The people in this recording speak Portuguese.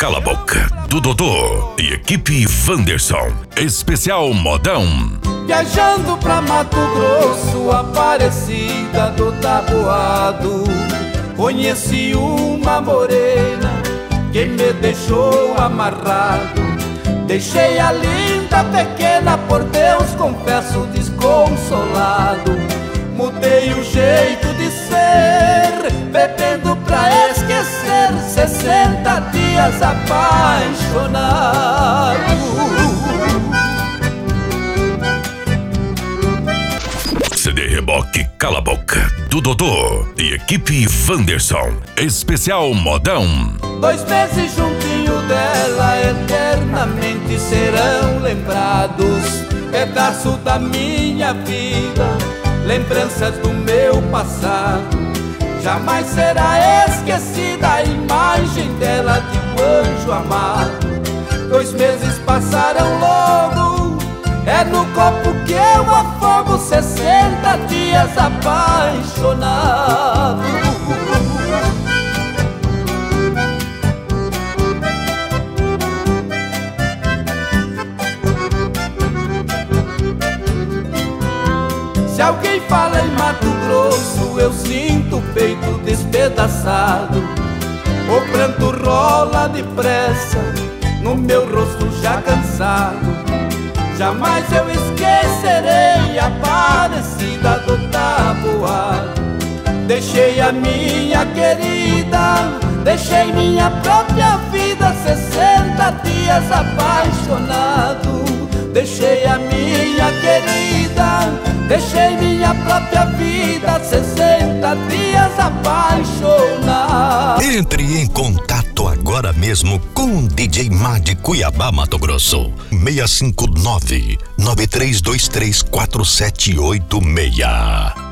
Cala a Boca, do Dodô e equipe Wanderson. Especial modão. Viajando pra Mato Grosso, Aparecida do Taboado, conheci uma morena que me deixou amarrado. Deixei a linda pequena, por Deus confesso desconsolado. Mudei o jeito de ser, bebendo pra esquecer, 60 dias apaixonado. CD Reboque Cala a Boca, do Dodô e equipe Wanderson. Especial modão. 2 meses juntinho dela, eternamente serão lembrados. Pedaço da minha vida, lembranças do meu passado. Jamais será esquecida a imagem dela de um anjo amado. 2 meses passaram logo, é no copo que eu afogo, 60 dias apaixonado. Se alguém fala em Mato Grosso, eu sinto o peito despedaçado. O pranto rola depressa no meu rosto já cansado. Jamais eu esquecerei a Aparecida do Taboado. Deixei a minha querida, deixei minha própria vida, 60 dias apaixonado. Deixei a minha querida, deixei minha própria vida, 60 dias apaixonado. Entre em contato agora mesmo com o DJ Má de Cuiabá, Mato Grosso. 659-9323-4786.